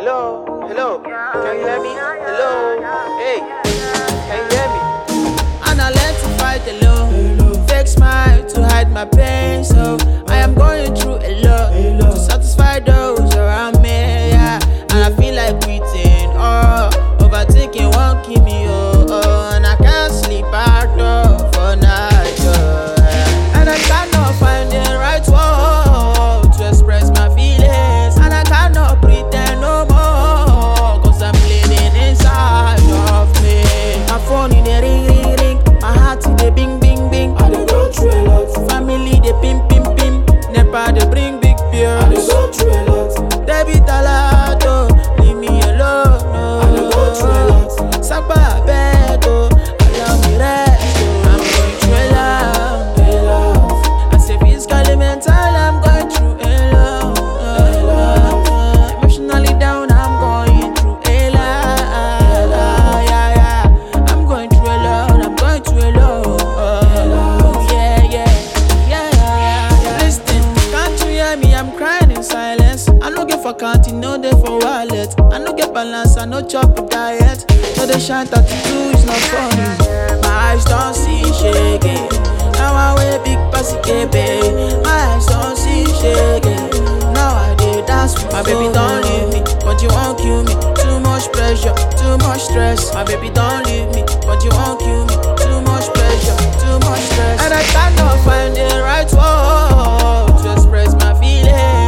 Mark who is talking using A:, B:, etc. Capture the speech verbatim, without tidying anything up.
A: Hello, hello, can you hear me? Hello, hey, can you hear me?
B: And I learned to fight alone. Fake smile to hide my pain. So I am going through a lot to satisfy those around me. Yeah. And I feel like quitting. Oh, overthinking won't keep me. Oh, oh, and I can't sleep at all for night. Oh, yeah. And I cannot find the right word to express my feelings. And I cannot pretend no more, cause I'm bleeding inside of me. My phone in the ring, ring, ring. My heart in the bing, bing, bing.
C: I dey go through a lot.
B: Family they pim, pim, pim. Nepa they bring big beers.
C: I dey go through a lot.
B: Debit alert, oh, leave me alone. No.
C: I dey go through a lot.
B: Sakpa bed, oh, allow me rest. Oh. I'm going through a lot.
C: A lot.
B: I say physically, mental, I'm going through a lot.
C: A lot.
B: Emotionally down, I'm going through a lot. Yeah, yeah. I'm going through a lot. I'm going through a lot. Oh, yeah, yeah, yeah, yeah, yeah. Listen, can't you hear me? I'm crying in silence. I no get for counting, no day for wallet. I no get balance, I no chop a diet. No they shine thirty-two, it's not funny. My eyes don't see shaking. Now I wear big pussy baby. My eyes don't see shaking. Now I dey dance with my baby, don't leave me, but you won't kill me. Too much pressure, too much stress. My baby, don't leave me, but you won't kill me. Too much pressure, too much stress. And I cannot find the right word to express my feelings.